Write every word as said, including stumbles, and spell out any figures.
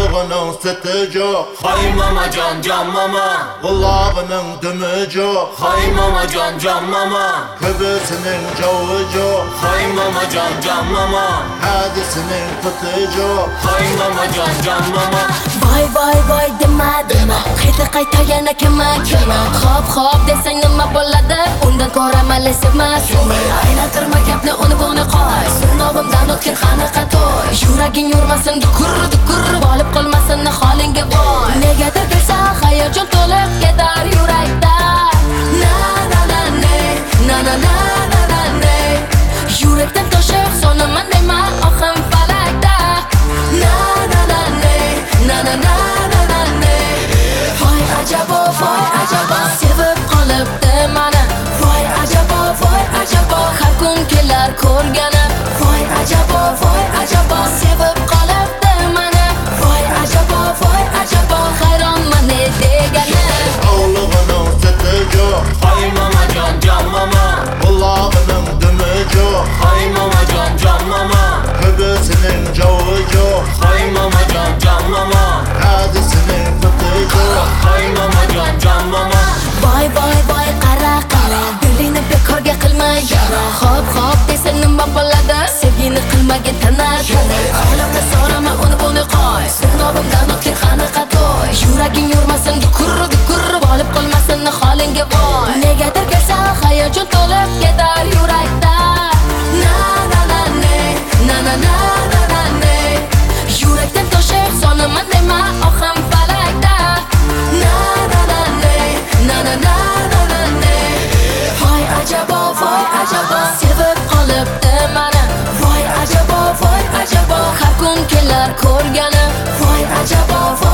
Oğluğunun sütü yok. Hay mama can can mama. Kulağının dümü yok. Hay mama can can mama. Köbüsünün cağı yok. Hay mama can can mama. Hadisinin tutu yok. Hay mama can can mama. Voy voy voy dema dema. Qayta qayta yana kema kema. Hop hop desang nima bo'ladi? Undan ko'ra mali sevmasmi? Aylantirma gapni uni buni qo'y. Sinovimdan o'tgan qanaqa to'y. Yuraging yurmasin dukur dukur bo'lib qolmasin holingga voy. Negadir bilsa hayajon to'lib ketar yurakda. Na na na ne, na na na na na ne. Yurakdan toshib sonaman nima oqim falakda. Na na na ne, na na na na na ne. Voy ajabo voy ajabo sevib qolibdi mani. Voy ajabo voy ajabo har kun kelar ko'rganim. Voy ajabo voy ajabo sevib qolibdi mani. Voy ajabo voy ajabo hayronman ne deganim. Oğluğunun sütü yok. Hay mama can can mama. Kulağının dümü yok. Hay mama can can mama. Köbüsünün cağı yok. Hay mama can can mama. Hadisinin tutu yok. Hay mama can can mama. Voy voy voy qara qara dilingni bekorga qilma yara. Hop hop desa nima bo'ladi? Sevgini qilmagan tanar tanar. Olamda so'rama uni buni qo'y. Sinovimdan o'tgan qanaqa to'y. Yuraging yurmasin dukur dukur bo'lib qolmasin holingga voy. Negadir kelsa hayajon to'lib ketar yurakda. Na na na ne, na na na na na ne. Yurakdan toshib sonaman nima oqim falakda. Na na na ne, na na na na na ne. Voy ajabo voy ajabo sevib qolibdi mani. Voy ajabo voy ajabo har kun kelar ko'rganim. Voy ajabo voy